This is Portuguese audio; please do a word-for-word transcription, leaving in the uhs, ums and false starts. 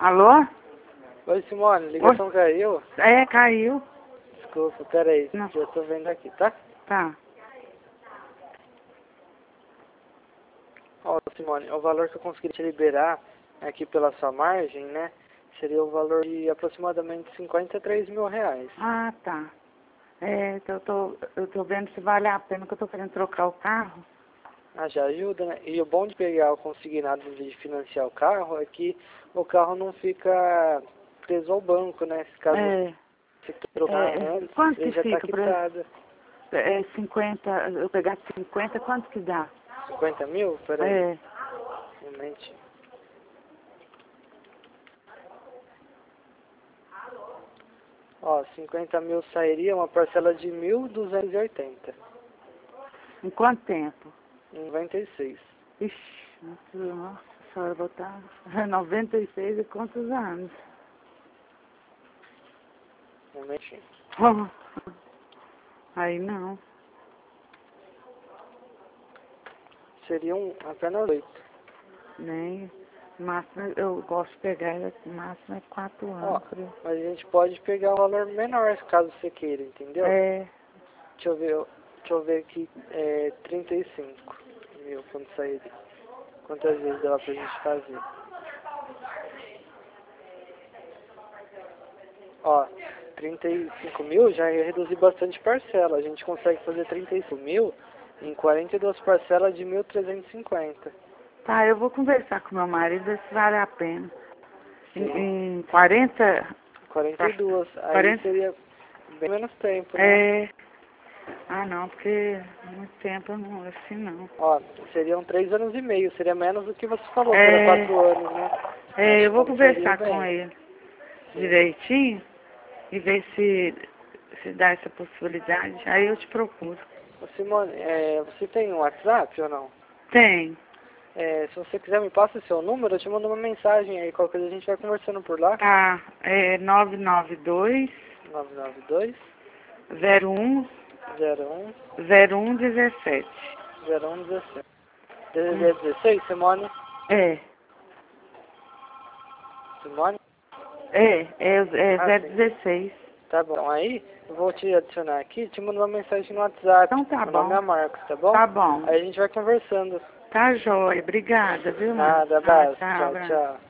Alô? Oi, Simone, ligação Oi? caiu? É, caiu. Desculpa, peraí, Não. eu tô vendo aqui, tá? Tá. Ó, Simone, o valor que eu consegui te liberar aqui pela sua margem, né? Seria o valor de aproximadamente cinquenta e três mil reais. Ah, tá. É, que eu tô, eu tô vendo se vale a pena, que eu tô querendo trocar o carro. Ah, já ajuda, né? E o bom de pegar o consignado de financiar o carro é que o carro não fica preso ao banco, né? Se caso É, você trocar é, antes, quanto ele que já tá fica pra quitado. é, cinquenta, eu pegar cinquenta, quanto que dá? cinquenta mil? Peraí, É, um momentinho. Ó, cinquenta mil sairia uma parcela de mil duzentos e oitenta. em quanto tempo? noventa e seis. Ixi, nossa senhora, botar noventa e seis e quantos anos? Um momentinho. Oh, aí não. Seriam apenas oito. Nem. Máximo, eu gosto de pegar ela, máximo é quatro Ó, anos. Por aí. mas a gente pode pegar um valor menor caso você queira, entendeu? É, Deixa eu ver, deixa eu ver aqui, é trinta e cinco mil quando sair. Quantas vezes dá pra gente fazer? Ó, trinta e cinco mil já ia reduzir bastante parcela. A gente consegue fazer trinta e cinco mil em quarenta e duas parcelas de mil trezentos e cinquenta. tá, eu vou conversar com meu marido ver se vale a pena. Sim. Em, em quarenta, quarenta e duas. Aí quarenta, seria bem menos tempo, né? é, ah não, porque muito tempo não, assim não. Ó, seriam três anos e meio. Seria menos do que você falou, que era É, quatro anos, né? é, Acho eu que vou compensaria conversar com bem. ele Sim. direitinho e ver se, se dá essa possibilidade. Aí eu te procuro. Ô, Simone, é, você tem um WhatsApp ou não? Tem. É, se você quiser me passa o seu número, eu te mando uma mensagem aí. Qualquer coisa a gente vai conversando por lá. Tá, é nove nove dois, nove nove dois, zero um, zero um, zero um dezessete. zero um dezessete. Hum, dezesseis, Simone? É, Simone? é, é, é Ah, zero sim. dezesseis. Tá bom. Aí, eu vou te adicionar aqui, te mando uma mensagem no WhatsApp. Então tá Meu nome bom, é Marcos, tá bom? tá bom. Aí a gente vai conversando. Tá jóia, obrigada, viu, Márcio? Nada, Ah, abraço. tchau, Tchau, abraço. tchau.